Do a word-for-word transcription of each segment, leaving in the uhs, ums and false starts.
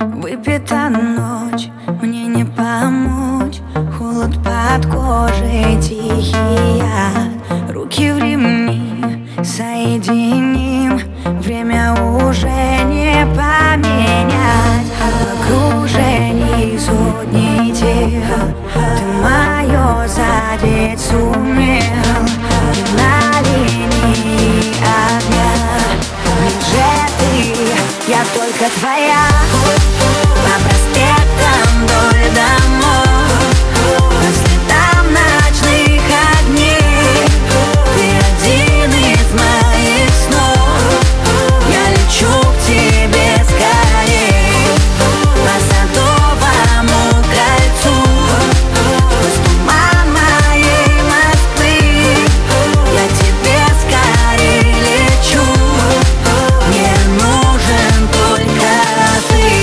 Выпита ночь, мне не помочь. Холод под кожей, тихий яд. Руки в ремни, соединим. Время уже не поменять. В окружении сотни тел ты мое задеть сумел. Ты на линии огня, ведь же ты, я только твоя. По проспектам вдоль домов, по следам ночных огней. Ты один из моих снов. Я лечу к тебе скорей. По Садовому кольцу, сквозь туман моей Москвы. Я тебе скорей лечу. Мне нужен только ты.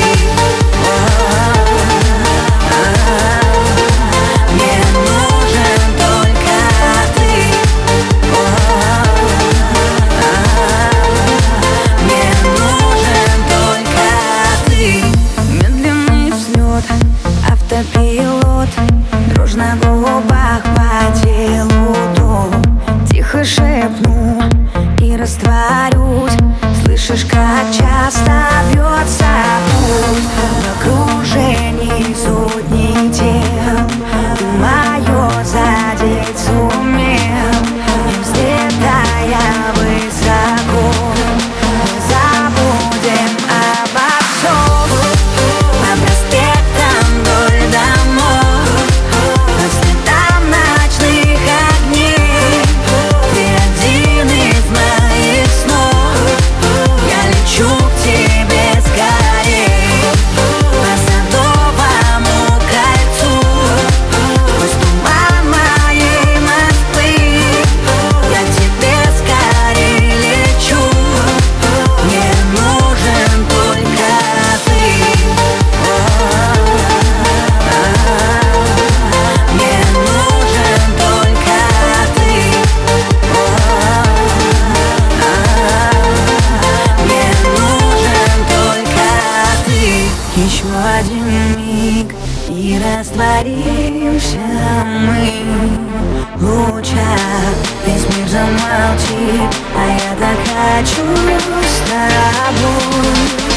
Мне нужен только ты. Мне нужен только ты. Медленный взлет, автопилот, дрожь на губах, по телу дом. Тихо шепну и растворюсь. Слышишь, как часто бьется пульс. В окружении сотни тел ты мое задеть сумел. Не взлетая высоко, мы забудем обо всем. По проспектам вдоль домов, по следам ночных огней. Ты один из моих снов. Я лечу к тебе скорей. По Садовому кольцу, сквозь туман моей Москвы. Я тебе скорей лечу. Мне нужен только ты. Мне нужен только ты. Мне нужен только ты. Еще один миг и растворимся мы в лучах. Весь мир замолчит, а я так хочу с тобой.